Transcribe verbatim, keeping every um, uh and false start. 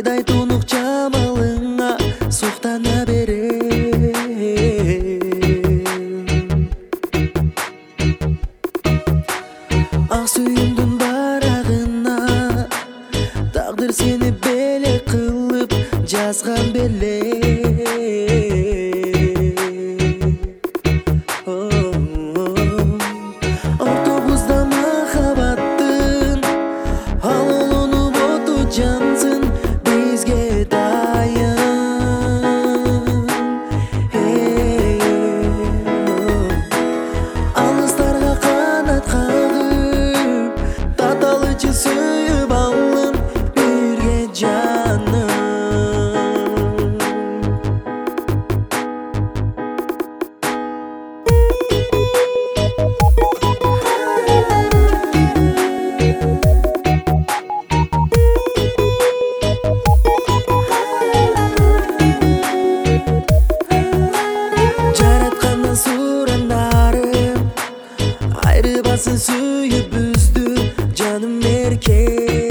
Айдай тунук жамалыңа суктана берем. Ак сүйүмдүн барагына тагдыр сени беле кылып жазган беле. Ортобузда махабаттын алуулунуп оту жансын бизге дайын. Алыстарга канат кагып таталычы сүйүп алын бирге жаным. Жараткандан сурандарым айрыбасын сүйүп үздү жаным эрке.